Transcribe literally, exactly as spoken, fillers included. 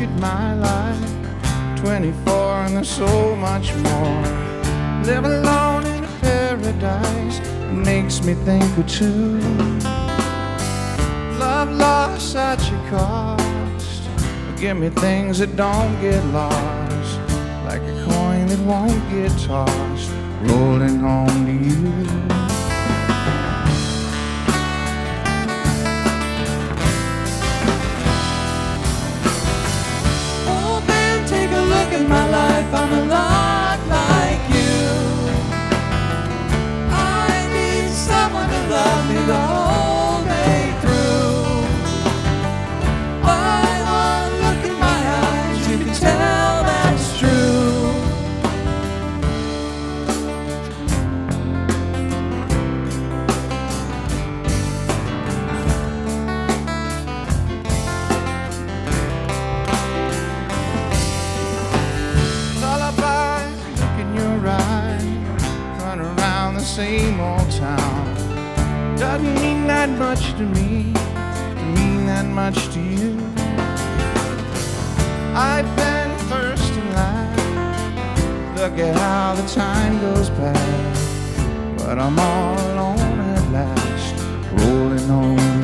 at my life. Twenty-four and there's so much more. Live alone in a paradise makes me think of two. Love lost such a cost. Give me things that don't get lost, like a coin that won't get tossed, rolling home to you. Oh man, take a look at my life, I'm a lot like you. I need someone to love me the whole day through. By one look in my eyes, you can tell that's true. Same old town doesn't mean that much to me, to mean that much to you. I've been first in line, look at how the time goes past, but I'm all alone at last, rolling home.